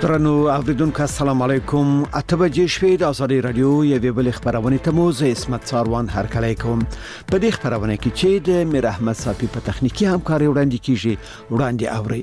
درنو اوریدونکو السلام علیکم. اتبجې شوې د ازادي رادیو یوې بل خبرونه ته مو زه اسمت ساروان هرکلی کوم. په دې خبرونه کې چې د میر احمد صافي په تخنیکی همکاري وړاندې کیږي وړاندې اوري.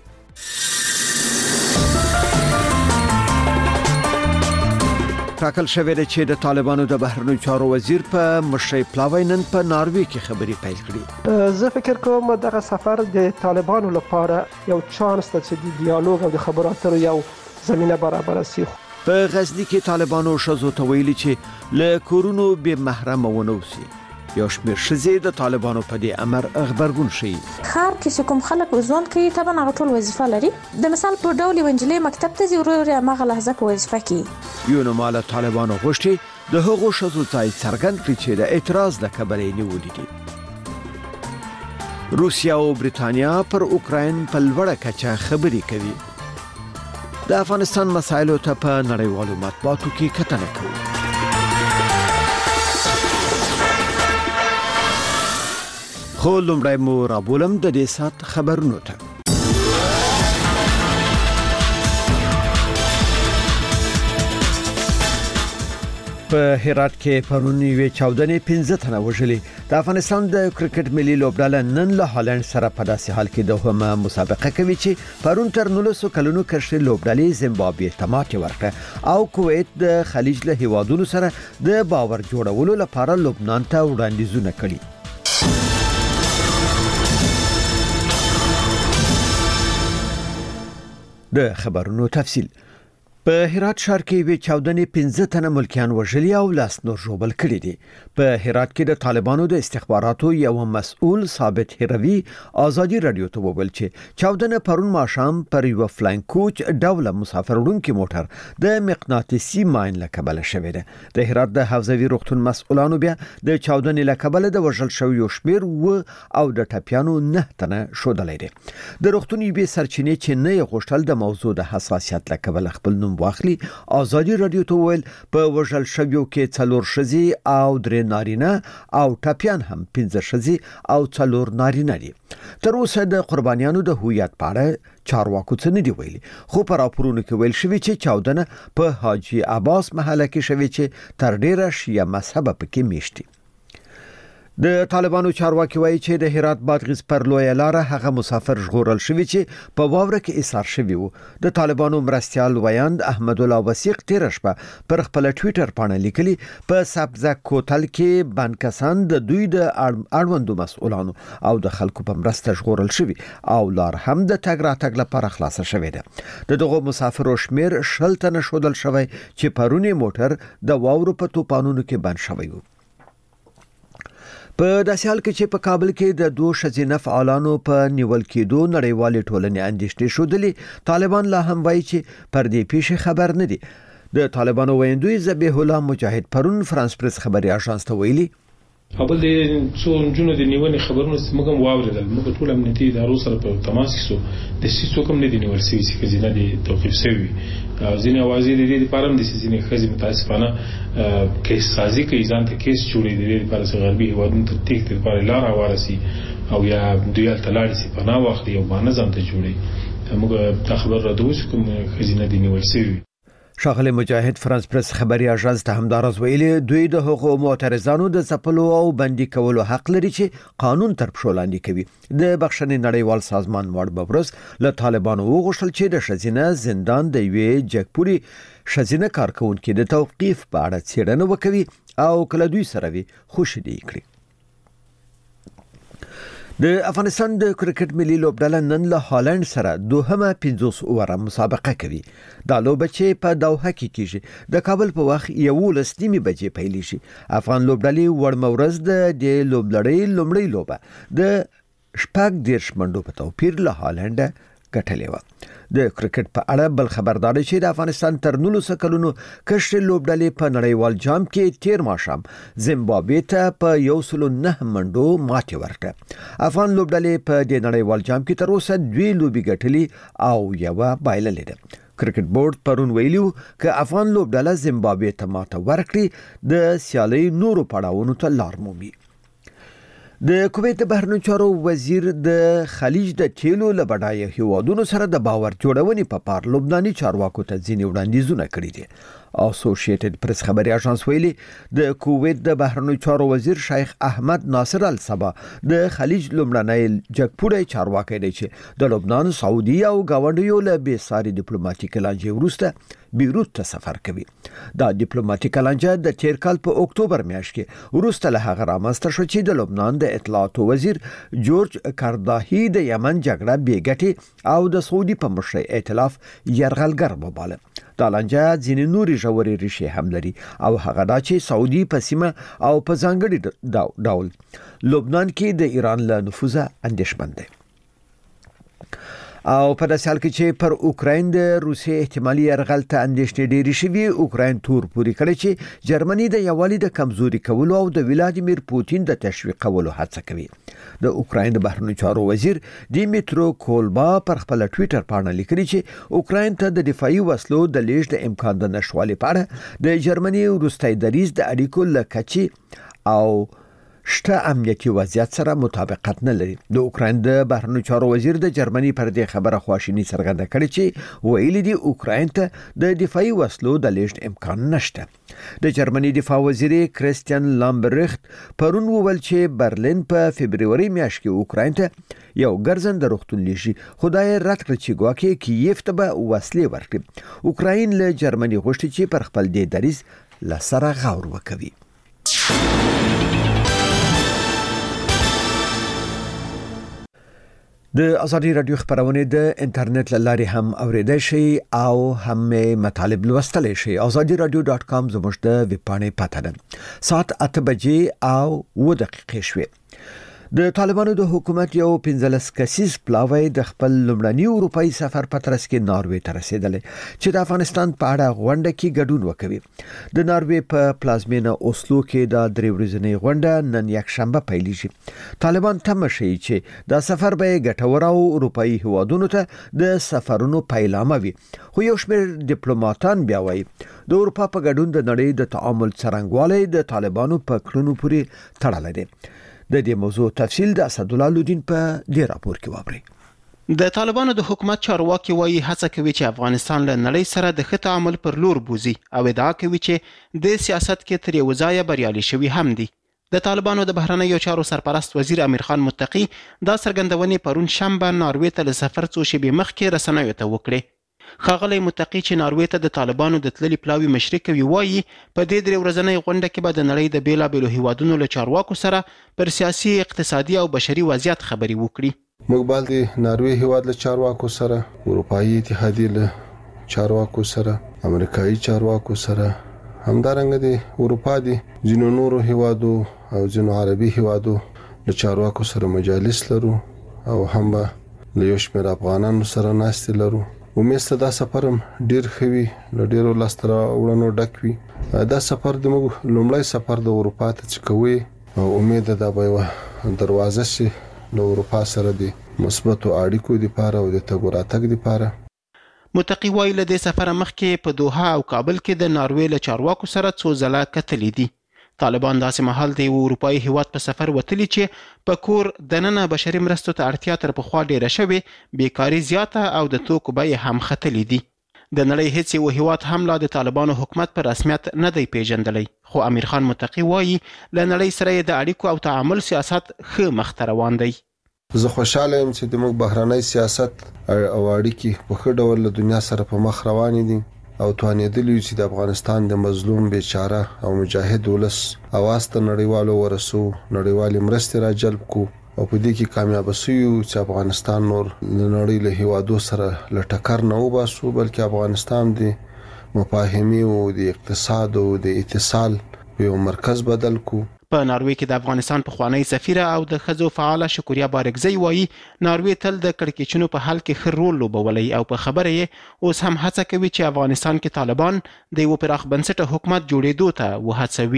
ټاکل شوې ده چې د طالبانو د بهرنیو چارو وزیر په مشرۍ پلاوی نن په ناروې کې خبري پیل کړې. زه فکر کوم دغه سفر د طالبانو لپاره یو چانس ده چې د ډیالوګ او د خبرو اترو یو زمينه برابر شي. په غزنی کې طالبانو شزو ته ویلي چې له کورونو به محرم ونوسي. یو شمېر ښځې د طالبانو په دې امر خبرګون شي. خار کې کوم خلک ژوند کوي طبعا هغه ټول وظیفه لري. د مثال په ډول ونجلې مکتب ته ځي ورو هغه لحظه په وظیفه کې یو نو مال طالبانو غوښتي د هغو شزو ځای څرګند کړي چې د اعتراض له کبلې نیولې دي. روسیا او برېټانیا پر اوکراین په لوړه کچه خبري کوي. د افغانستان مسایلو ته په نړیوالو مطبوعاتو کې کتنه کوي. خو لومړی مو رابولم د دې سات خبرونو ته. په هرات کې پرون یوې چاودنې 15 تنه وژلي. د افغانستان د کرکټ ملي لوبډله نن له هالند سره په داسې حال کې دوهمه مسابقه کوي چې پرون تر 19 کلونو کشر لوبډلې زیمبابوې ته ماتې ورکړه او کویت د خلیج له هیوادونو سره د باور جوړولو لپاره لبنان ته وړاندیزونه کړي. د خبرونو تفصیل. په هرات ښار کې وی چاودنې 15 تنه ملکیان وژلي او لاس نور ژوبل کړي دي. په هرات کې د طالبانو د استخباراتو یو مسؤل ثابت هروي ازادي رادیو ته وویل چې چاودنه پرون ماښام پر یو فلاین کوچ ډوله مسافر وړونکي موټر د مقناطیسي ماین له کبله شوې ده. د هرات د حوزوي روغتون مسؤلانو بیا د چاودنې له کبله د وژل شویو شمیر او د ټپیانو 9 تنه شودلې دي. د روغتون یوې سرچینې چې نه غوښتل د موضوع د حساسیت له کبله خپل نوم واخلي ازادي رادیو ته ویل په وژل شویو کې 4 ښځې او 3 نارینه او ټپیان هم 15 ښځې او 4 نارینه دي. تر اوسه د قربانیانو د هویت په اړه چارواکو څه نه دی ویلي. خو پر راپورونو کې ویل شوی چې چاودنه په حاجی عباس محله کې شوی چې تر ډیره شیعه مذهب پکې میشتي. د طالبانو چارواکي وایي چې د هرات بادغیس پر لویه لار هغه مسافر ژغورل شوی چې په واوره کې ایثار شوی وو. د طالبانو مرستيال ویاند احمد الله وثیق تیر شپه پر خپل ټوئیټر باندې لیکلي په سبزه کوتل کې بند کسان د دوی د اړوندو مسؤلانو او د خلکو په مرسته ژغورل شوی او لار هم د تګ راتګ لپاره خلاصه شوی ده. دغه مسافرو شمیر 20 تنه شودل شوی چې پرونی موټر د واورو په توپانونو کې بند شوی وو. په داسې حال کې چې په کابل کې د 2 ښځینه فعالانو په نیول کېدو نړیوالې ټولنې اندېښنې شودلې. طالبان لا هم وایي چې پر دې پیښې خبر نه دي. د طالبانو ویندوی ذبیح الله مجاهد پرون فرانس پریس خبري اژانس ته ویلي خپل د څو جنونو د نیولې خبرونه موږ واوریدل. موږ ټول امنیتي ادارو سره په تماس کې سو د سیسو کوم نه دي نیول شوی چې خزینه دي توقيف شوی او ځینې اوازې د دې لپاره هم د سیسینې خزي متاسفانه کیس سازي کوي ځان ته کیس جوړې د دې لپاره چې غربي هیوادونو ته تېښتې لپاره لار وارسي او یا دوی تلاړي سي پناه وخت یو باندې ځان ته جوړي. موږ دا خبر را دوی کوم خزینه دي نیول شوی. شاغلی مجاهد فرانس پریس خبري اژانس ته همدارز ویلي دوی د حقوقو معترضانو د ځپلو او بندي کولو حق لري چې قانون تر پښو لاندې کوي. د بخښنې نړیوال سازمان وړ ببرس له طالبانو وغوښتل چې د ښځینه زندان د یوې جګپوري ښځینه کارکونکو د توقيف په اړه څېړنه وکوي او کله دوی سره وي خوشدي کړي. د افغانستان د کرکټ ملي لوبډله نن له هالند سره دوهمه 50 اووره مسابقه کوي. دا لوبه چې په دوحه کې کیږي د کابل په وخت 11:30 بجې پیل شي. افغان لوبډلې ورمورز د لوبلړۍ لومړی لوبه د 14 منډو په توپیر له هالند ګټلې و. د کرکټ په اړه بل خبرداري چې د افغانستان تر 19 کلونو کشر لوبډلې په نړیوال جام کې تیر ماښام زیمبابوې ته په 109 منډو ماتې ورکړه. افغان لوبډلې په د نړیوال جام کې تر اوسه 2 لوبې ګټلې او یو بایللې ده. کرکټ بورډ پرون ویلو چې افغان لوبډله زیمبابوې ته ماته ورکړي د سیالي نورو پړاوونو ته لار مومي. د کویت د بهرنیو چارو وزیر د خلیج د تیلو له بډایه هیوادونو سره د باور جوړونې په پار لبناني چارواکو ته ځینې وړاندیزونه کړي دي. اسوسییټډ پریس خبري اژانس ویلي د کویت د بهرنیو چارو وزیر شیخ احمد ناصر الصبا د خلیج لومړنی جګپوړی چارواکي دی چې د لبنان، سعودي او گاونډیو له بېساري ډیپلوماټیک لانجې وروسته بیروت ته سفر کوي. دا ډیپلوماټیک لانجه د تیر کال په اکتوبر میاشت کې وروسته له هغه رامنځته شو چې د لبنان د اطلاعاتو وزیر جورج کارداهی د یمن جګړه بې ګټې او د سعودي په مشرۍ ائتلاف یرغلګر وباله. دا لانجه ځینې نورې ژورې ریښې هم لري او هغه دا چې سعودي په سیمه او په ځانګړي ډول لبنان کې د ایران له نفوذه اندېښمن دی. او په داسې حال کې چې پر اوکراین د روسیې احتمالي یرغل ته اندېښنې ډېرې شوي، اوکراین تور پورې کړی چې جرمني د یووالي د کمزوري کولو او د ولادیمیر پوتین د تشویقولو هڅه کوي. د اوکراین د بهرنیو چارو وزیر دیمیترو کولبا پر خپل ټوئیټر باندې لیکلي چې اوکراین ته د دفاعي وسلو د لیږد د امکان د نشوالي په اړه د جرمني وروستۍ دریځ د اړیکو له کچې او شته امنیتي وضعیت سره مطابقت نه لري. د اوکراین د بهرنیو چارو وزیر د جرمني پر دې خبره خواشینی څرګنده کړې چې ویلي دي اوکراین ته د دفاعي وسلو د لیږد امکان نشته. د جرمني دفاع وزیر کریستیان لامبرخت پرون وویل چې برلین په فبرवरी میاشت کې اوکراین ته یو ګرځنده روغتون لیږي، خدای رد کړ چې ګواکې کیف ته به وسلې ورکړي. اوکراین له جرمني غوښتي چې پر خپل دې دریځ لسره غور وکوي. د ازادي رادیو خبرونه د انټرنیټ لاري هم اوریدای شي او هم مطالب لوستلای شي. azadiaradio.com زموږ د ویب پاڼې پته ده. ساعت 8 بجې او 2 دقیقې شوې. د طالبانو د حکومت یو 15 کسیز پلاوی د خپل لومړني اروپאי سفر په ترڅ کې ناروې ته رسیدل چې د افغانستان په اړه غونډه کې ګډون وکوي. د ناروې په پلازمینه اوسلو کې د 3 ورځې غونډه نن یک شنبه پیلېږي. طالبان تمه شي چې دا سفر به ګټور او اروپאי هوادونو ته د سفرونو پیلامه وي. خو یو شمېر ډیپلوماټان بیا وایي د اروپا په ګډون د نړۍ د تعامل څرنګوالی د طالبانو په کړنو پورې تړلی دی. د دې موضوع تفصیل د اسدالله لودین په دې راپور کې واورئ. د طالبانو د حکومت چارواکي وایي هڅه کوي چې افغانستان له نړۍ سره د ښه تعامل پر لور بوزي او ادعا کوي چې د سیاست کې تر یو ځایه بریالي شوي هم دي. د طالبانو د بهرنیو چارو سرپرست وزیر امیر خان متقی دا څرګندونې پرون شنبه ناروې ته له سفر څو شېبې مخکې رسنیو ته وکړې. ښاغلی متقی چې ناروې ته د طالبانو د تللي پلاوي مشري کوي وایي په دې 3 ورځنۍ غونډه کې به د نړۍ د بیلابیلو هیوادونو له چارواکو سره پر سیاسي، اقتصادي او بشري وضعیت خبرې وکړي. موږ باید د ناروې هیواد له چارواکو سره، اروپایي اتحادیې له چارواکو سره، امریکایي چارواکو سره، همدارنګه د اروپا د ځینو نورو هیوادو او ځینو عربي هیوادو له چارواکو سره مجالس لرو او هم به له یو شمېر افغانانو سره ناستې لرو. ومېسته دا سفر هم ډیر خوي، له ډیرو لاسته راوړنو ډک وي. دا سفر د موږ لومړی سفر د اروپا ته چې کوي او امید ده دا به یوه دروازه شي له اروپا سره د مثبتو اړیکو لپاره او د تګ راتګ لپاره. متقی وایي له دې سفره مخکې په دوحه او کابل کې د ناروې له چارواکو سره څو ځله کتلي دي. طالبان داسې مهال د یو اروپאי هیواد په سفر وتلي چې په کور دننه بشري مرستو ته اړتیا تر پخوا ډیره شوې، بیکاري زیاته او د توکو بیې هم ختلي دي. د نړۍ هیڅ یو هیواد هم لا د طالبانو حکومت په رسمیت نه دی پیژندلی، خو امیر خان متقی وایي له نړۍ سره یې د اړیکو او تعامل سیاست ښه مخته روان دی. زه خوشاله یم چې د موږ بهرنی سیاست او اړیکې په ښه ډول له دنیا سره په مخ روانې دي او توانېدلی چې د افغانستان د مظلوم بیچاره او مجاهد ولس اواز ته نړیوالو ورسو، نړیوالې مرستې را جلب کو او په دې کې کامیاب شو چې افغانستان نور د نړۍ له هیوادو سره له ټکر نه وباسو، بلکې افغانستان د مفاهمې او د اقتصاد او د اتصال په یو مرکز بدل کو. په ناروې کې د افغانستان پخوانی سفیره او د ښځو فعاله شکریا بارکزی وایي ناروې تل د کړکېچونو په حل کې ښه رول لوبولی او په خبره یې اوس هم هڅه کوي چې افغانستان کې طالبان د یو پراخ بنسټه حکومت جوړېدو ته وهڅوي.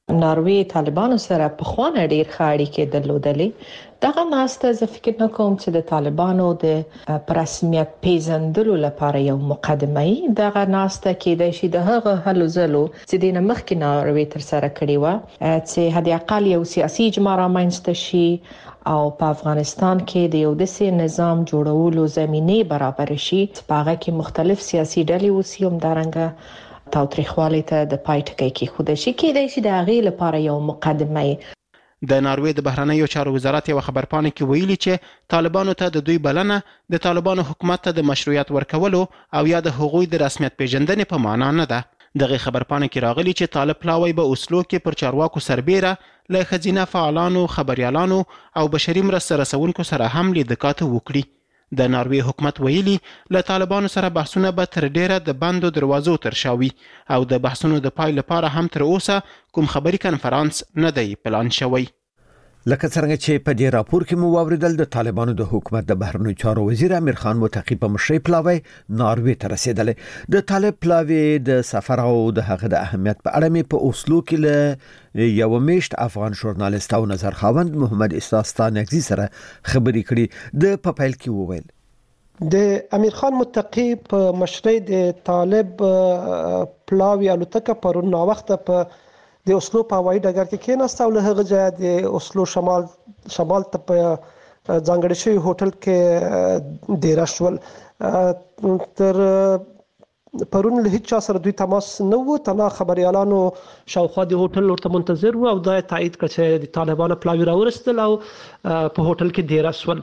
ناروې طالبانو سره په خوانه ډیر خاړي کې درلودلې. دغه ناسته زه فکر نه کوم چې د طالبانو د رسمیت پیژندلو لپاره یو مقدمه ای. دغه ناسته کې د شي د هغه هلو زلو چې د مخکې ناروې تر سره کړی و چې هدي اقل یو سیاسي اجماع رامنځته شي او په افغانستان کې د یو داسې نظام جوړولو زمینه برابر شي چې په هغه کې مختلف سیاسي ډلې وسیوم دارنګه تاوتریخوالی ته د پای ټکی کې خوده شي کېدای شي د هغې لپاره یو مقدمه ای. د ناروې د بهرنیو چارو وزارت یو خبرپاڼه کې ویلي چې طالبانو ته د دوی بلنه د طالبانو حکومت ته د مشروعیت ورکولو او یا د هغوی د رسمیت پیژندنې په معنا نه ده. دغه خبرپاڼه کې راغلي چې طالب پلاوی به اوسلو کې پر چارواکو سربېره له ښځینه فعالانو، خبريالانو او بشري مرسته رسونکو سره هم لیدکاته وکړي. د ناروې حکومت ویلي له طالبانو سره بحثونه به تر ډیره د بندو دروازو ترشاوي او د بحثونو د پای لپاره هم تر اوسه کوم خبري کنفرانس نه دی پلان شوی. لکه څنګه چې په دې راپور کې مو واوریدل د طالبانو د حکومت د بهرنیو چارو وزیر امیر خان متقی په مشرۍ پلاوی ناروې ته رسیدل. د طالب پلاوی د سفر او د هغه د اهمیت په اړه مې په اوسلو کې له یو میشت افغان ژورنالیست او نظر خاوند محمد استاستانګزي سره خبرې کړې. د پپایل کې وویل د امیر خان متقی په مشرۍ د طالب پلاوی الوتکه پرون نا وخت په د اوسلو په هوایي ډګر کې کېناسته او له هغه ځایه د اوسلو شمال ته په ځانګړي شوي هوټل کې ډیره شول. تر پرون له هیڅ چا سره دوی تماس نه و، تنها خبريالانو شاوخوا د هوټل ورته منتظر وو او دا تایید کړ چې د طالبانو پلاوی راورسېدل او په هوټل کې ډیره شول.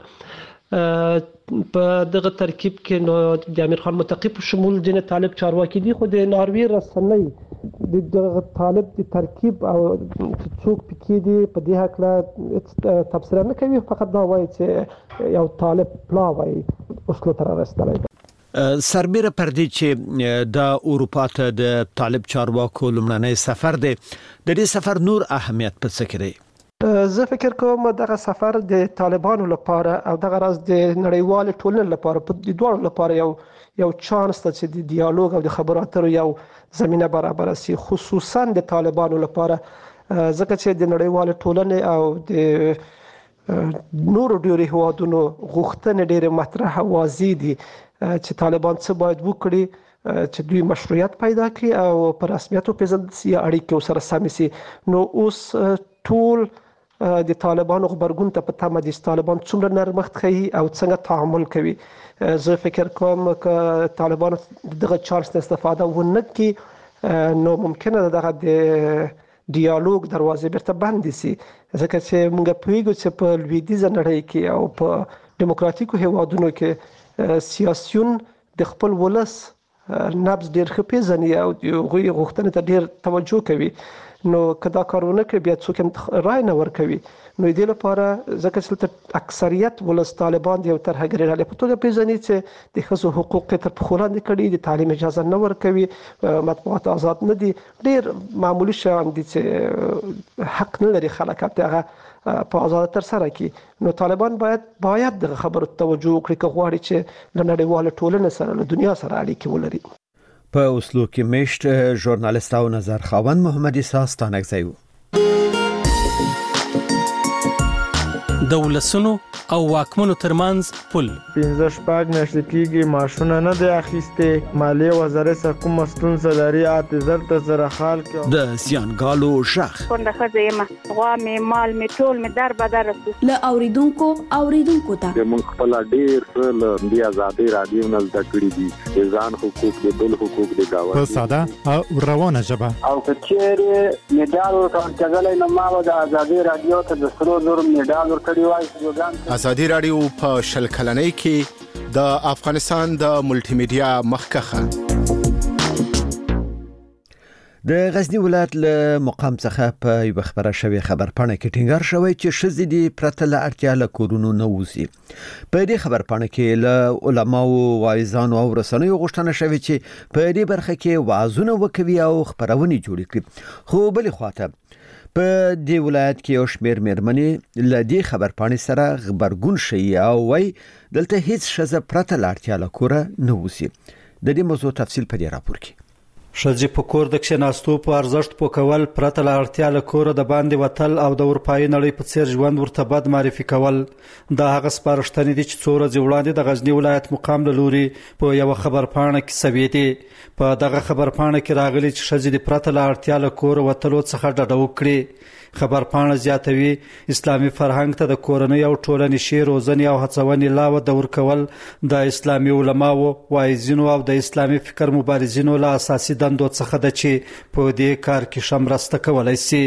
په دغه ترکیب کې نو د امیر خان متقی په شمول ځینې طالب چارواکي دي، خو د ناروې رسنۍ د طالب د ترکیب او څوک پکې دي په دې هکله تبصره نه کوي، فقط دا وایي چې یو طالب پلاوی اوسلو ته رسېدلی دی. سربیره پر دې چې د اروپا ته د طالب چارواکو لومړنی سفر دی، د دې سفر نور اهمیت په څه کې دی؟ زه فکر کوم دغه سفر د طالبانو لپاره او دغه راز د نړیوال ټولنې لپاره په دې دوه لپاره یو چانس ته چې د ډیالوګ او د خبرو اترو یو زمينه برابر شي، خصوصا د طالبانو لپاره، ځکه چې د نړیوال ټولنې او د نورو ډیری هوادونو غوښتنې ډېر مطرح او واضح دي چې طالبان څه باید وکړي چې دوی مشروعیت پیدا کړي او په رسمیت وپېژندل شي، اړیکې سره سم شي. نو اوس ټول د طالبانو خبرګون ته په تمه دي چې طالبان څومره نرمښت ښیي او څنګه تعامل کوي. زه فکر کوم چې طالبانو دغه چانس ته استفاده ونه کړي نو ممکنه ده دغه د ډیالوګ دروازې بیرته بندې شي، ځکه چې موږ پوهیږو چې په لویدیځه نړۍ کې او په دیموکراتیکو هیوادونو کې سیاسیون د خپل ولس نبض ډېر ښه پېژني او هغوی غوښتنې ته ډېر توجه کوي. نو که دا کارونه کوي بیا څوک رای نه ورکوي. نو دې لپاره ځکه چې اکثریت ولس طالبان د یو ترهګرۍ ډلې په توګه پېژني چې د ښځو حقوق تر پښو لاندې کړي، د تعلیم اجازه نه ورکوي، مطبوعات آزاد نه دي، ډېر معمولي شیان دي چې حق نه لري خلک هغه په آزاد تر سره کړي. نو طالبان باید دغه خبرو توجه وکړي که غواړي چې له نړیوال ټولنې سره له دنیا سره اړیکې ولري. په اوسلو کې میشت ژورنالیست او نظر خاوند محمد استاستانګزي و. د ولسونو او واکمنو ترمنځ پل 15 میاشتې کېږي معاشونه نه دی اخیستې، مالیې وزارت سره کومه ستونزه لري، اعتذار ته سره حال کې د زیانګالو شخ څنګه خزه ما غوا مې مال مې ټول مې در بدر له اوریدونکو ته موږ خپل ډیر څه د آزادۍ رادیو نه زده کړی دي، ځان حقوق د بل حقوق د گاوه په ساده او روانه ژبه او کچېره میډال ورکړل نو ما د آزادۍ رادیو ته د سرو زر میډال ورکړی وای. آزادۍ رادیو په شل کلنۍ کې د افغانستان د ملټي میډیا مخکخه. د غزنی ولایت له مقام څخه په یو خبره شوی خبرپاڼه کې ټینګار شوی چې شذې دي پرته له اړتیا له کورونو نه وځي. په دې خبرپاڼه کې له علماو، واعظانو او رسنیو غوښتنه شوی چې په دې برخه کې وعظونه وکوي او خبرونه جوړ کړي. خو بل خواته په دې ولایت کې یو شمېر مېرمنې له دې خبرپاڼې سره خبرګون شي او وایي دلته هیڅ ښځه پرته له اړتیا له کوره نه وځي. د دې موضوع تفصیل په دې راپور کې. ښځې په کور د کښېناستو په ارزښت پوکول پرته له اړتیا له کوره د باندې وتل او د اروپایي نړۍ په څیر ژوند ورته بد معرفي کول دا هغه سپارښتنې دي چې څو ورځې وړاندې د غزني ولایت مقام له لوري په یوه خبرپاڼه کې شوې دي. په دغه خبرپاڼه کې راغلي چې ښځې د پرته له اړتیا له کوره وتلو څخه ډډه وکړي. خبرپاڼه زیاتوي اسلامي فرهنګ ته د کورنۍ او ټولنیزې روزنې او هڅونې لاوه د ورکول د اسلامي علماو واعظینو او د اسلامي فکر مبارزینو له اساسي دندو څخه ده چې په دې کار کې ښه مرسته کولی شي.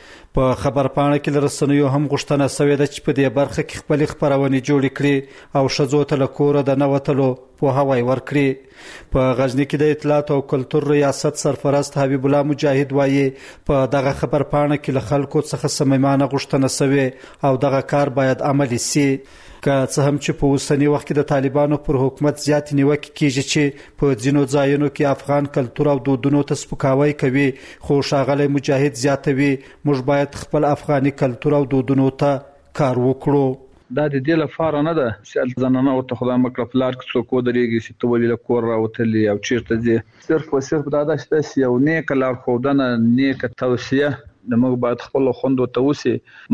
په خبرپاڼه کې له رسنیو هم غوښتنه شوې ده چې په دې برخه کې خپلې خپرونې جوړې کړي او ښځو ته له کوره د نه وتلو پوهاوی ورکړي. په غزني کې د اطلاعات او کلتور ریاست سرپرست حبیب الله مجاهد وایي په دغه خبرپاڼه کې له خلکو څخه صمیمانه غوښتنه شوې او دغه کار باید عملي شي. که څه هم چې په اوسنی وخت کې د طالبانو پر حکومت زیات نیوکې کیږي چې په ځینو ځایونو کې افغان کلتور او دودونو ته سپکاوی کوي، خو ښاغلی مجاهد زیاتوي موږ باید خپل افغاني کلتور او دودونو ته کار وکړو. دا د دې لپاره نه ده چې زنانه او ته خدای مکړه فلار کې څوک ودرېږي چې ته ولې له کور راوتلې او چیرته ځې. صرف او صرف دا ده چې یو نیک لارښودنه نیک توصیه د موږ باید خپل خوندو ته وسی.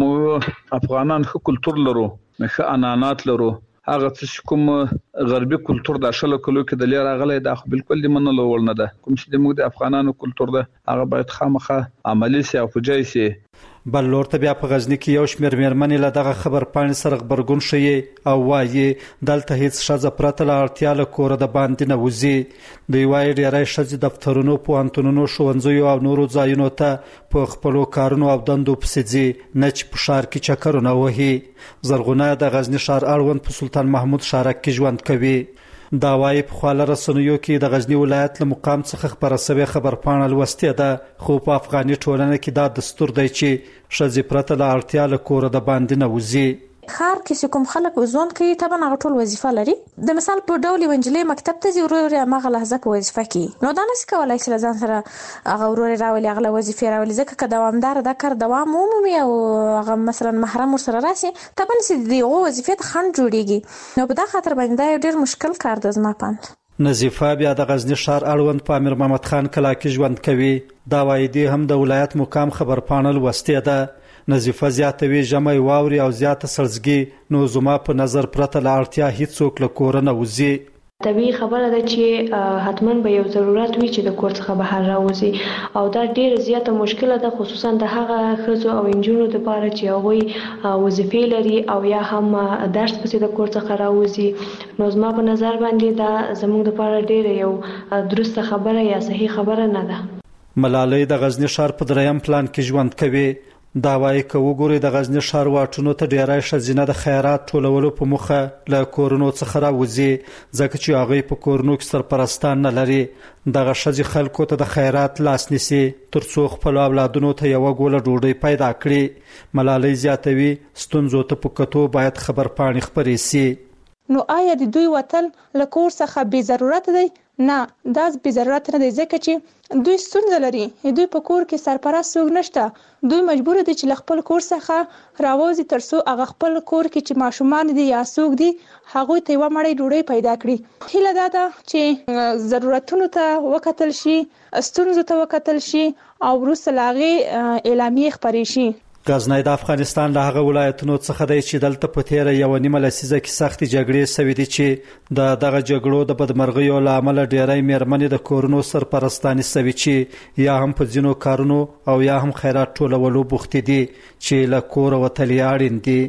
موږ افغانان ښه کلتور لرو، ښه عنعنات لرو. هغه څه کوم غربي کلتور د شلو کلو کې د لیر راغلی دا خو بالکل د منلو وړ نه ده. کوم چې د موږ د افغانانو کلتور ده هغه باید خامخا عملي سي او فجای سي. بل لور ته بیا په غزني کې یو شمېر مېرمنې له دغه خبرپاڼې سره غبرګون ښیي او وایي دلته هیڅ ښځه پرته له اړتیا له کوره د باندې نه وځي. دوی وایي ډېری ښځې دفترونو، پوهنتونونو، ښوونځیو او نورو ځایونو ته په خپلو کارونو او دندو پسې ځي، نه چې په ښار کې چکرونه وهي. زرغونه د غزني ښار اړوند په سلطان محمود شارک کې ژوند کوي. دا وایي په خواله رسنیو کې د غزني ولایت له مقام څخه خپره شوې خبرپاڼه لوستې ده، خو په افغاني ټولنه کې دا دستور دی چې ښځې پرته له اړتیا له کوره د باندې نه وځي. خار کې کوم خلک ژوند کوي طبعا هغه ټول وظیفه لري. د مثال په ډول ونجلې مکتب ته ځي ورور هغه لحظه په وظیفه کې نو دا نس کولای شي ځان سره هغه ورور راولي هغه وظیفه راولي ځکه که دوامدار دا کار دوام عمومي او هغه مثلا محرم سره راشي طبعا چې دغه وظیفه خند جوړیږي نو په دا خاطر باندې ډېر مشکل کار د زما پاند. نظیفه بیا د غزنی ښار اړوند په امیر محمد خان کلا کې ژوند کوي. دا وایي دی هم د ولایت مقام خبرپاڼه لوستې ده. نظیفه زیاتوي ژمی واوري او زیاته سړزګي نو زما په نظر پرته له اړتیا هیڅوک له کوره نه وځي. طبیعي خبره ده چې حتما به یو ضرورت وي چې د کور څخه بهر راوځي او دا ډیره زیاته مشکله ده خصوصا د هغه ښځو او نجونو لپاره چې هغوی وظیفې لري او یا هم درس پسې د کور څخه راوځي. نو زما په نظر باندې دا زموږ لپاره ډیره یو درسته خبره یا صحیح خبره نه ده. ملالۍ د غزنی ښار په دریم پلان کې ژوند کوي. دا وایي که وګورئ د غزني ښار واټونو ته ډیری ښځینه د خیرات ټولولو په موخه له کورونو څخه راوځي ځکه چې هغوی په کورونو کې سرپرستان نه لري. دغه ښځې خلکو ته د خیرات لاس نیسي تر څو خپلو اولادونو ته یوه ګوله ډوډۍ پیدا کړي. ملالۍ زیاتوي ستونزو ته په کتو باید خبرپاڼې خپرې سي. نو آیا د دوی وتل له کور څخه بې ضرورت دی؟ نه، دا بې ضرورت نه دی ځکه چې دوی ستونزه لري. دوی په کور کې سرپرست څوک نشته. دوی مجبور دي چې له خپل کور څخه راوځي تر څو هغه خپل کور کې چې ماشومان دي یا څوک دي هغوی ته یوه مړۍ ډوډۍ پیدا کړي. هیله دا ده چې ضرورتونو ته وکتل شي، ستونزو ته وکتل شي او وروسته له هغې اعلامیې خپرې شي. غزنی د افغانستان له هغه ولایتونو څخه دی چې دلته په تیره یوه نیمه لسیزه کې سختې جګړې شوې دي چې د دغه جګړو د بدمرغیو له امله ډیری مېرمنې د کورونو سرپرستانې شوې چې یا هم په ځینو کارونو او یا هم خیرات ټولولو بوختې دي چې له کوره وتل یې اړین دي.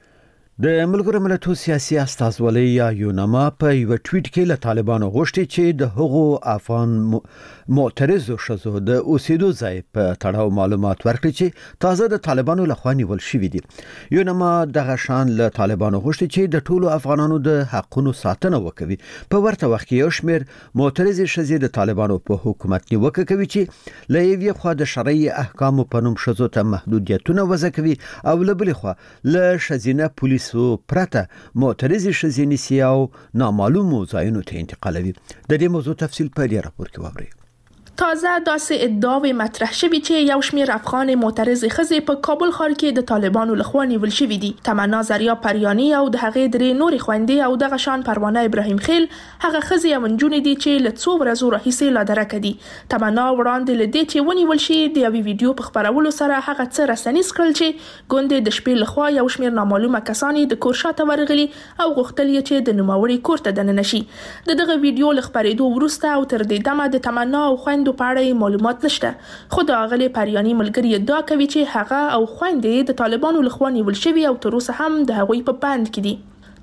د ملګرو ملتونو سیاسي استازولۍ یا یونما په یو ټویټ کې له طالبانو غوښتي چې د هغو افغان معترضو ښځو د اوسېدو ځای په تړاو معلومات ورکړي چې تازه د طالبانو لخوا نیول شوي دي. یونما دغه شان له طالبانو غوښتي چې د ټولو افغانانو د حقونو ساتنه وکوي. په ورته وخت کې یو شمېر معترضې ښځې د طالبانو په حکومت نیوکه کوي چې له یوې خوا د شرعي احکامو په نوم ښځو ته محدودیتونه وضع کوي او له بلې خوا له ښځینه پولیسو پرته معترضې ښځې نیسي او نامعلومو ځایونو ته انتقالوي. د دې موضوع تفصیل په دې راپور کې واورئ. تازه داسې ادعاوې مطرح شوي چې یو شمېر افغان معترض ښځې په کابل ښار کې د طالبانو لخوا نیول شوي دي. تمنا زریا پریانی او د هغې درې نورې خویندې او دغه شان پروانه ابراهیم خیل هغه ښځې او نجونې دي چې له څو ورځو راهیسې لا درکه دي. تمنا وړاندې له دې چې ونیول شي د یوې ویډیو په خپرولو سره هغه څه رسنیز کړل چې ګوندې د شپې لخوا یو شمېر نامعلومه کسان د کور شاته ورغلي او غوښتل یې چې د نوموړي کور ته دننه شي. د دغه ویډیو له خپرېدو وروسته او تر دې دمه د تمنا او خویندو په اړه معلومات نشته، خو د اغلې پریانی ملګری ادعا کوي چې هغه او خويندې د طالبانو لخوا نیول شوي او تر اوسه هم د هغوی په بند کې دي.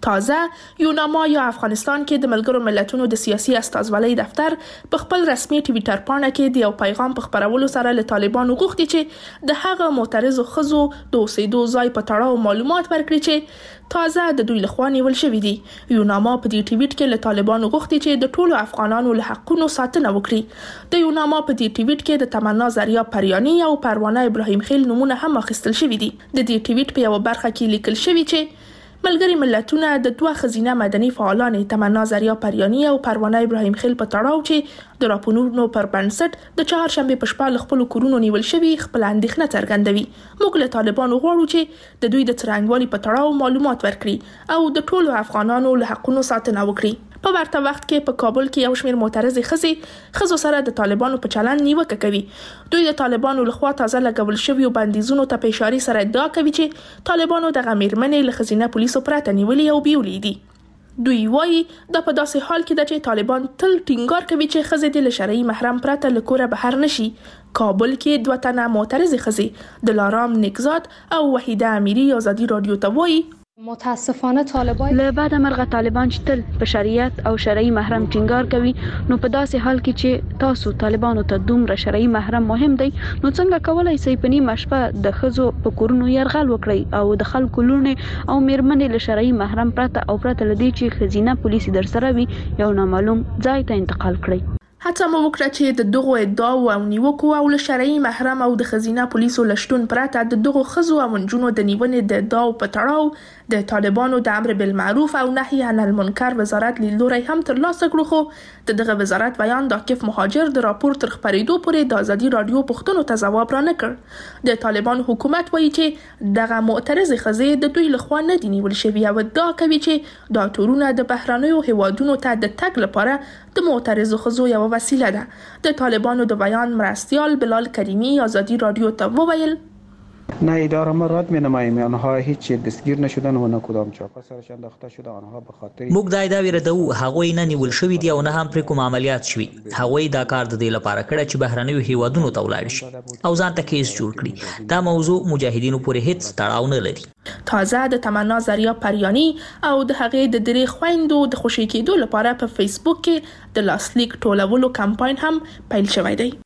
تازه یوناما یا افغانستان کې د ملګرو ملتونو د سیاسي استازولۍ دفتر په خپل رسمي ټویټر پاڼه کې د یو پیغام په خپرولو سره له طالبانو غوښتي چې د هغه معترضو ښځو د اوسېدو ځای په تړاو معلومات ورکړي چې تازه د دوی لخوا نیول شوي دي. یوناما په دې ټویټ کې له طالبانو غوښتي چې د ټولو افغانانو له حقونو ساتنه وکړي. د یوناما په دې ټویټ کې د تمنا زریا پریانی او پروانه ابراهیم خیل نمونه هم اخیستل شوي دي. د دې ټویټ په یو برخه کې لیکل شوي چې ملګری ملتونه د دوه ښځینه مدني فعالانې تمنا زریا پریانی او پروانه ابراهیم خیل په تړاو چې د راپورونو پر بنسټ د چهارشنبې په شپه له خپلو کورونو نیول شوي خپل اندېښنه څرګندوي. موږ له طالبانو غواړو چې د دوی د څرنګوالي په تړاو معلومات ورکړي او د ټولو افغانانو له حقونو ساتنه وکړي. په ورته وخت کې په کابل کې یو شمېر معترضې ښځو سره د طالبانو په چلند نیوکه کوي. دوی د طالبانو لخوا تازه لګول شویو بندیزونو ته په اشاره سره ادعا کوي چې طالبانو دغه میرمنې له ښځینه پولیسو پرته نیولې او بیولې دي. دوی وایي دا په داسې حال کې ده چې طالبان تل ټینګار کوي چې ښځې د له شرعي محرم پرته له کوره بهر نشي. کابل کې 2 تنه معترضې ښځې دلارام نیکزاد او وحیده امیری ازادي رادیو ته وایي متاسفانه طالبان له بعد مرغه طالبان چې تل په شریعت او شرعي محرم ټینګار کوي، نو په داسې حال کې چې تاسو طالبانو ته دومره شرعي محرم مهم دی، نو څنګه کولای شئ په نیمه شپه د ښځو په کورونو یرغل وکړئ او د خلکو لوڼې او میرمنې له شرعي محرم پرته او پرته له دې چې ښځینه پولیس در سره وي یو نامعلوم ځای ته انتقال کړئ. هڅه مو وکړه چې د دغو ادعاو او نیوکو او له شرعي محرم او د ښځینه پولیسو له شتون پرته د دغو ښځو او نجونو د نیونې د ادعاو په تړاو د طالبانو د امر بالمعروف او نهي عن المنکر وزارت لیدلوری هم ترلاسه کړو، خو د دغه وزارت بیان د عاکف مهاجر د راپور تر خپرېدو پورې د ازادي رادیو پوښتنو ته ځواب را نه کړ. د طالبانو حکومت وایي چې دغه معترضې ښځې د دوی لخوا نه دي نیول شوي او ادعا کوي چې دا تورونه د بهرنیو هیوادونو ته د تګ لپاره د معترضو ښځو یوه وسیله ده. د طالبانو د بیان مرستیال بلال کریمی ازادی رادیو ته وویل نه اداره ما رد می‌نماییم، آنها هیچ دستگیر نشدن و نه کدام چاپه سرش انداخته شده. آنها به خاطر موږ دا ادعا ردو هغوی نه نیول شوي دي او نه هم پرې کوم عملیات شوي. هغوی دا کار د دې لپاره کړی چې بهرنیو هیوادونو ته ولاړ شي او ځان ته کیس جوړ کړي. دا موضوع مجاهدینو پورې هیڅ تړاو نه لري. تازه د تمنا زریا پریانی او د هغې د درې خویندو د خوشي کېدو لپاره په فیسبوک کې د لاسلیک ټولولو کمپاین هم پیل شوی دی.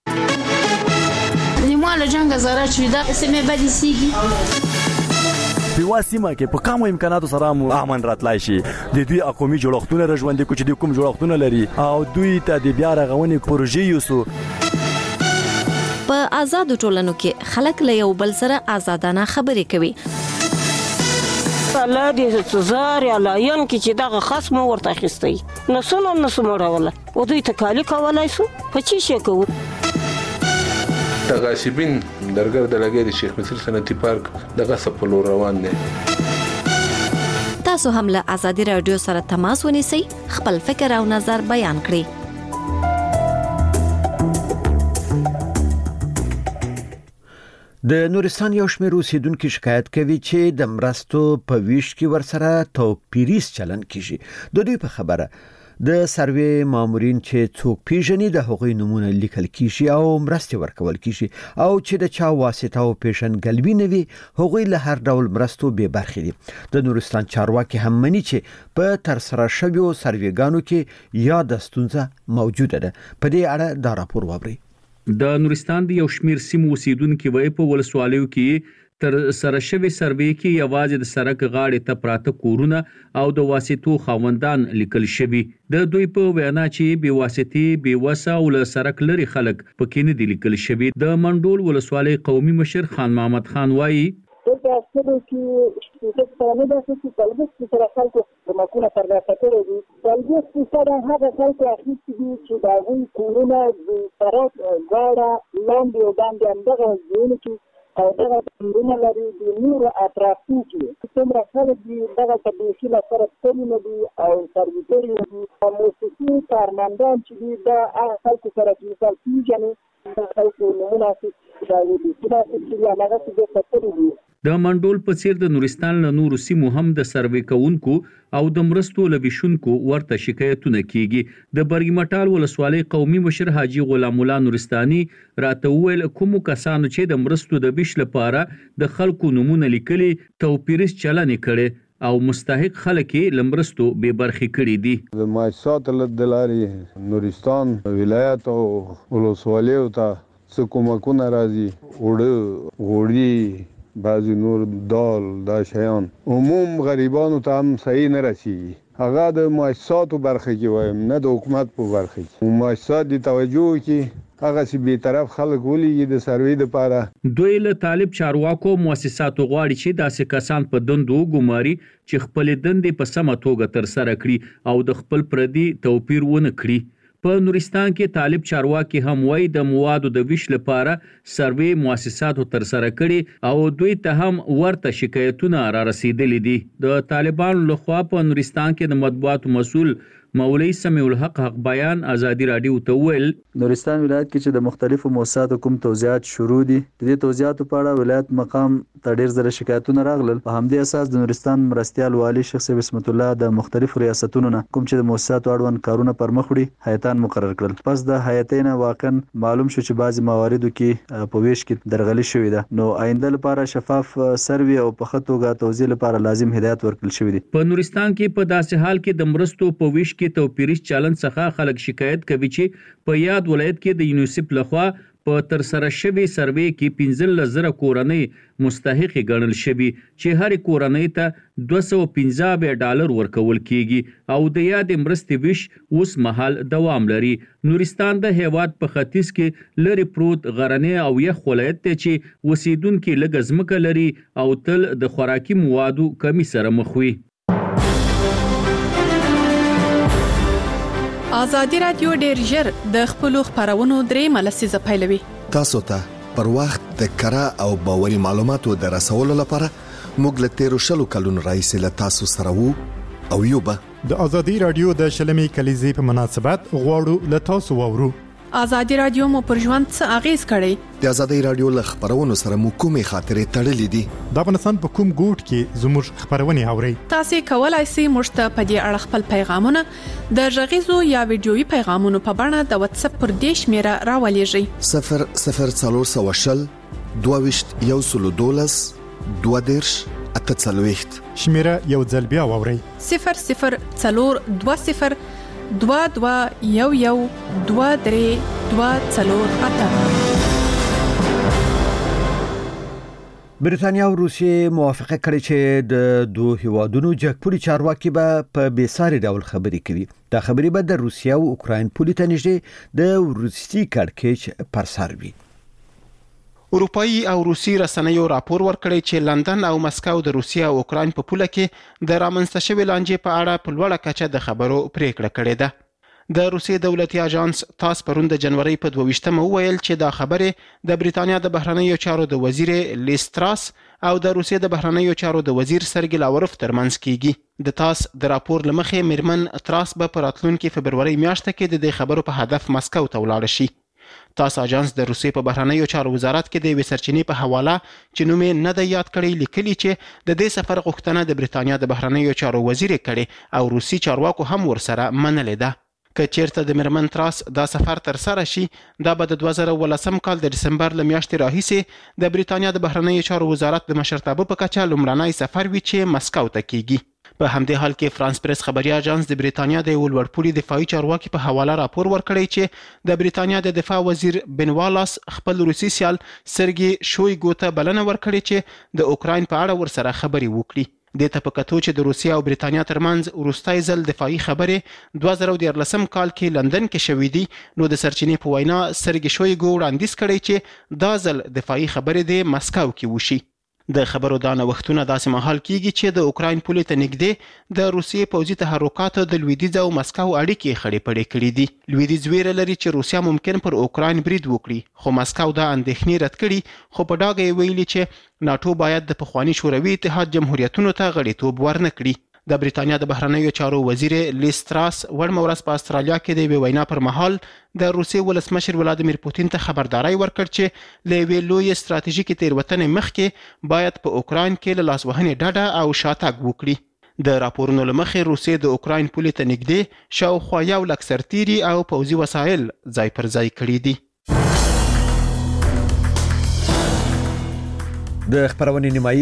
مال جنگ زره چې دا سمې بدې سیږي په واسمه کې په کومو امکاناتو سره مو امن راتلای شي. د دوی اقومي جوړښتونه رژوندې کو چې د کوم جوړښتونه لري او دوی ته د بیا رغونې پروژې یوسو. په آزادو ټولنو کې خلک له یو بل سره آزادانه خبرې کوي. الله دې تزار یا لاین کې چې دغه خصم ورته اخیستی نسونه نسمړوله او دوی ته کالی کولای سو په چی شي کوو. غاصبین درګر د لګي د شیخ مصر صنعتي پارک دغه سپلو روان دي. تاسو هم له ازادي رادیو سره تماس ونیسئ، خپل فکر او نظر بیان کړئ. د نورستان یو شمېر اوسیدونکو شکایت کوي چې د مرستو په ویش کې ورسره توپیریز چلن کیږي. د دوی په خبره د سروې مامورین چې څوک پیژني د هغوی نمونه لیکل کیږي او مرستې ورکول کیږي او چې د چا واسطه او پیشنګلوي نه وي هغوی له هر ډول مرستو بې برخې دي. د نورستان چارواکي هم مني چې په ترسره شویو سروېګانو کې یا د ستونزه موجوده ده. په دې اړه دا راپور واورئ. د نورستان د یو شمېر سیمو اوسیدونکو وایي په ولسوالیو کې تر سره شوی سروې کې یوازې د سړک غاړې ته پراته کورونه او د واسطو خاوندان لیکل شوي. د دوی په وینا چې بې واسطې بې وسه او له سړک لري خلک پکې نه دي لیکل شوي. د منډول ولسوالۍ قومي مشر خان محمد خان وایي ټول اصلو کې د څه نه چې طالبان سره خلکو کومه ترلاسه کړې دي طالبان سره هغه خلکو اخیستي دي چې د هغوی کورونه د سړک غاړه لاندې او باندې همدغه ځایونو کې او دغه کورونه لري د نورو اطرافو کې څومره خلک دي دغه طبیعي لپاره ستړي نه دي او سرویسري نه دي او موسیقي کارمندان چې دي دا هغه خلکو سره چې مثال پیژني خلکو مناسب د منډول په څیر د نورستان له نورو سیمو هم د سروې کوونکو او د مرستو لویشونکو ورته شکایتونه کیږي د برګی مټال ولسوالۍ قومي مشر حاجی غلام الله نورستاني راته ویل کوم کسانو چې د مرستو د بش لپاره د خلکو نمونه لیکلي توپیرس چلنې کړي او مستحق خلک لمرستو به برخي کړي دي د ماجسات لدلاري نورستان ولایت او ولسوالۍ ته څه کومکونه راځي وړه غوړي بعضی نور دال دا شیان عموم غریبانو ته هم صحیح نه رسیږي هغه د مؤسساتو برخه کې وایم نه د حکومت په برخه کې مؤسسات د توجه کې هغه چې به طرف خلک ولې د سروي لپاره دوی له طالب چارواکو مؤسساتو غواړي چې داسې کسان په دندو ګماري چې خپل دندې په سمه توګه تر سره کړي او د خپل پردي توپیر ونه کړي په نورستان کې طالب چارواکي هم وای د موادو د ویش لپاره سروي مؤسساتو تر سره کړي او دوی ته هم ورته شکایتونه را رسیدلې دي د طالبانو لخوا په نورستان کې د مطبوعاتو مسؤل مولوی سمیع الحق حق بیان ازادي رادیو ته ویل نورستان ولایت کې چې د مختلفو مؤسساتو کوم توزیعات شروع دي د دې توزیعاتو په اړه ولایت مقام ته ډېر زره شکایتونه راغلل په همدې اساس د نورستان مرستیال والی شیخ بسمت الله د مختلفو ریاستونو نه کوم چې د مؤسساتو اړوند کارونه پر مخ وړي هیئتان مقرر کړل پس د هیئتین واقعا معلوم شو چې بعضی مواردو کې په ویش کې درغلي شوې ده نو آینده لپاره شفاف سروي او په ښه توګه توزیع لپاره لازم هدایت ورکړل شوی دی په نورستان کې په داسې حال کې د مرستو په ویش کې توپیریش چلن څخه خلک شکایت کوي چې په یاد ولایت کې د یونیسف لخوا په تر سره شوی سروې کې 15,000 کورنۍ مستحق ګڼل شوی چې هر کورنۍ ته $215 ورکول کیږي او د یاد مرستې ویش اوس مهال دوام لري نورستان د هیواد په ختیځ کې لري پروت غرنی او یخ ولایت ته چې وسیدونکو لږ ځمکه لري او تل د خوراکي موادو کمی سره مخ وي ازادي رادیو ډېر ژر د خپلو خبرونو درې لسیزه پیلوي تاسو ته پر وخت د کره او باوري معلوماتو د رسولو لپاره موږ له 13 کلونو راهیسې له تاسو سره وو او یو به د ازادي رادیو د شلمي کلیزې په مناسبت غواړو له تاسو وورو ازادي رادیو مو پر ژوند څه اغیز کړی د ازادي رادیو له خبرونو سره مو کومې خاطرې تړلې دي د افغانستان په کوم ګوټ کې زموږ خبرونه اورئ تاسو کولای شئ موږ ته په دې اړه خپل پیغامونه د غږیزو یا ویډیويي پیغامونو په بڼه د واتس اپ پر دې شمیره راولېږئ 0020 22 12 30 شمیره یو ځل بیا واورئ 0020 22 بریتانیا او روسیې موافقه کړې چې د دوه هیوادونو جګپوري چارواکي به په بیساري ډول خبرې کوي دا خبرې به د روسیې او اوکراین پولې ته نږدې د روسي کړکېچ پر سر وي اروپایي او روسي رسنیو راپور ورکړی چې لندن او مسکو د روسیا او اوکراین په پوله کې د رامنځته شوې لانجې په اړه په لوړه کچه د خبرو پریکړه کړې ده د روسي دولتي اژانس تاس پرون د جنوري په 22مه وویل چې دا خبره د بریتانیا د بهرنیو چارو د وزیر لیز تراس او د روسیې د بهرنیو چارو د وزیر سرګی لاوروف ترمنځ کیږي د تاس د راپور لمخې میرمن تراس به په راتلونکي فبروري میاشت کې د دې خبرو په هدف مسکو ته ولاړ شي تاس اژانس د روسیې په بهرنیو چارو وزارت کې د وسرچینې په حواله چې نوم یې نه دی یاد کړی لیکلي چې د دې سفر غوښتنه د بریتانیا د بهرنیو چارو وزیر کړي او روسي چارواکو هم ورسره منلې ده که چیرته د میرمن تراس دا سفر تر سره شي دا به د 2018 کال د دسمبر له میاشتې راهیسې د بریتانیا د بهرنیو چارو وزارت د مشرتابه په کچه لومړنی سفر وي چې مسکو ته کیږي په همدې حال کې فرانس پریس خبري اژانس د بریتانیا د ولورپولي دفاعي چارواکي په حواله راپور ورکړی چې د بریتانیا د دفاع وزیر بن والاس خپل روسي سیال سرګي شویګو ته بلنه ورکړې چې د اوکراین په اړه ورسره خبري وکړي د ته په کتو چې د روسیا او بریتانیا ترمنځ وروستۍ ځل دفاعي خبرې 2013 کال کې لندن کې شوې دي نو د سرچینې په وینا سرګي شویګو وړاندیز کړی چې دا ځل دفاعي خبرې د مسکو کې وشي د خبرو دا نوښتونه داسې مهال کیږي چې د اوکراین پولې ته نږدې د روسیې پوځي تحرکاتو د لویدیځ او مسکو اړیکې خړې پړې کړې دي. لویدیځ ویره لري چې روسیا ممکن پر اوکراین برید وکړي، خو مسکو دا اندېښنې رد کړي، خو په ډاګه یې ویلي چې ناتو باید د پخواني شوروي اتحاد جمهوریتونو ته غړیتوب ورنه کړي. د بریتانیا د بهرنیو چارو وزیر لیز تراس وړمه ورځ په استرالیا کې د یوې وینا پر مهال د روسیې ولسمشر ولادیمیر پوتین ته خبرداری ورکړ چې له یوې لویې ستراتیژیکې تېروتنې مخکې باید په اوکراین کې له لاسوهنې ډډه او شاتګ وکړي. د راپورونو له مخې روسیې د اوکراین پولې ته نږدې شاوخوا 100,000 سرتیري او پوځي وسایل ځای پر ځای کړي دي. د خبرونې نیمایي